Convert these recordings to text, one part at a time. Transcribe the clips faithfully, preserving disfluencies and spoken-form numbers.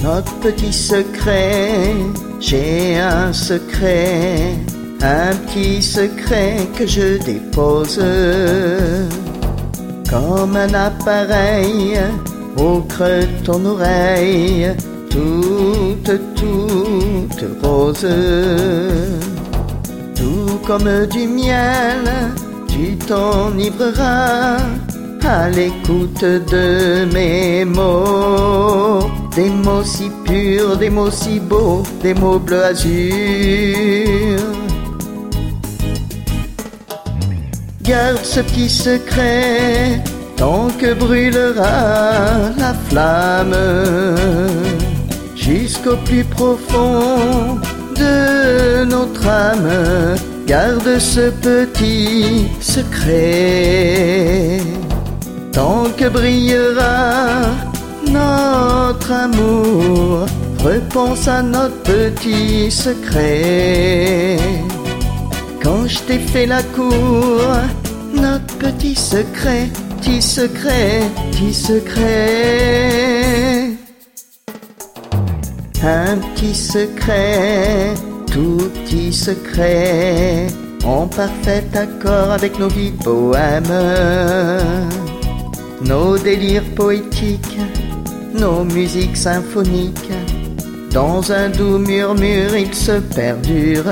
Notre petit secret, j'ai un secret, un petit secret que je dépose comme un appareil au creux de ton oreille, toute, toute rose. Tout comme du miel, tu t'enivreras à l'écoute de mes mots. Des mots si purs, des mots si beaux, des mots bleu azur. Garde ce petit secret tant que brûlera la flamme jusqu'au plus profond de notre âme. Garde ce petit secret tant que brillera notre amour. Repense à notre petit secret quand je t'ai fait la cour. Notre petit secret, petit secret, petit secret. Un petit secret, tout petit secret, en parfait accord avec nos vies poèmes, nos délires poétiques, nos musiques symphoniques. Dans un doux murmure, ils se perdurent.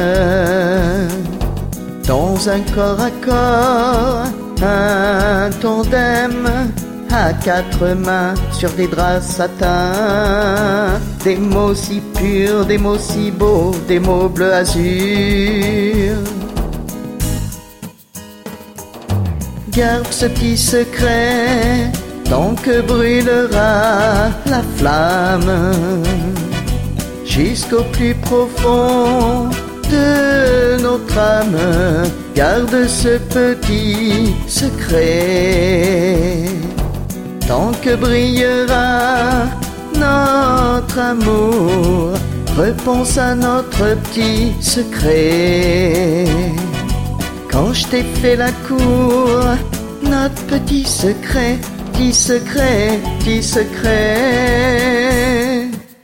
Dans un corps à corps, un tandem, à quatre mains sur des draps satin. Des mots si purs, des mots si beaux, des mots bleu azur. Garde ce petit secret tant que brûlera la flamme jusqu'au plus profond de notre âme. Garde ce petit secret tant que brillera notre amour. Repense à notre petit secret quand je t'ai fait la cour. Notre petit secret, petit secret, petit secret.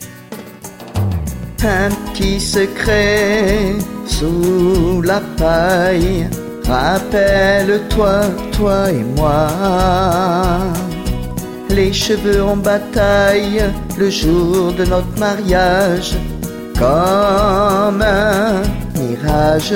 Un petit secret sous la paille. Rappelle-toi, toi et moi, les cheveux en bataille le jour de notre mariage, comme un mirage.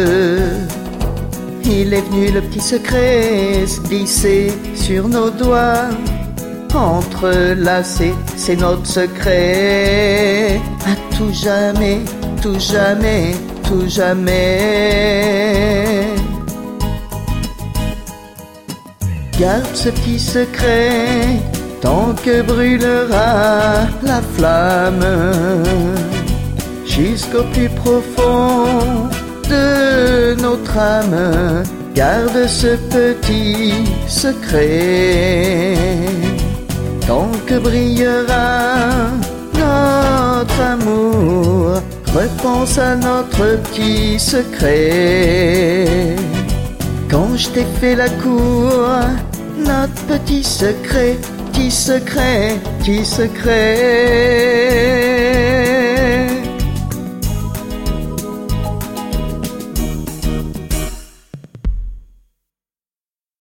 Il est venu le petit secret se glisser sur nos doigts, entrelacé, c'est notre secret. À tout jamais, tout jamais, tout jamais. Garde ce petit secret tant que brûlera la flamme jusqu'au plus profond de notre âme. Garde ce petit secret tant que brillera notre amour. Repense à notre petit secret quand je t'ai fait la cour. Notre petit secret, petit secret, petit secret.